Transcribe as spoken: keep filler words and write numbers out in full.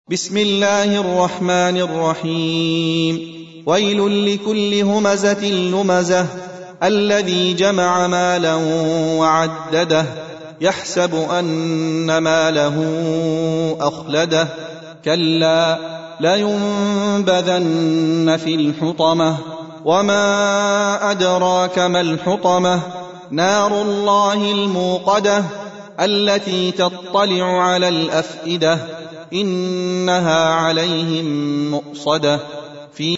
بسم الله الرحمن الرحيم. ويل لكل همزة لمزة الذي جمع مالا وعدده يحسب أن ماله أخلده كلا لينبذن في الحطمة وما أدراك ما الحطمة نار الله الموقدة التي تطلع على الأفئدة إنها عليهم مؤصدة